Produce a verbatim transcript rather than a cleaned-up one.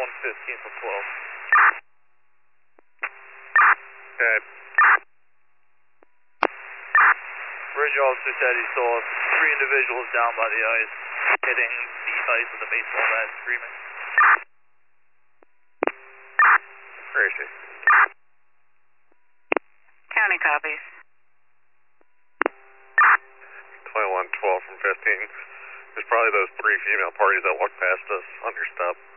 one fifteen for twelve. Okay. Bridge officer said he saw three individuals down by the ice, hitting the ice with a baseball bat, screaming. Where is she? County copies. twenty-one twelve from fifteen. There's probably those three female parties that walked past us on your stop.